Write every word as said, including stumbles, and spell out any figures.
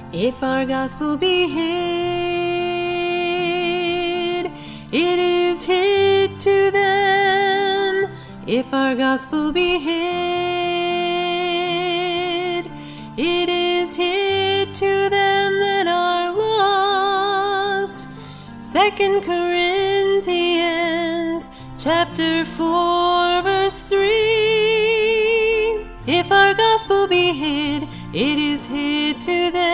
If our gospel be hid, it is hid to them. If our gospel be hid, it is hid to them that are lost. Second Corinthians chapter four verse three. If our gospel be hid, it is hid to them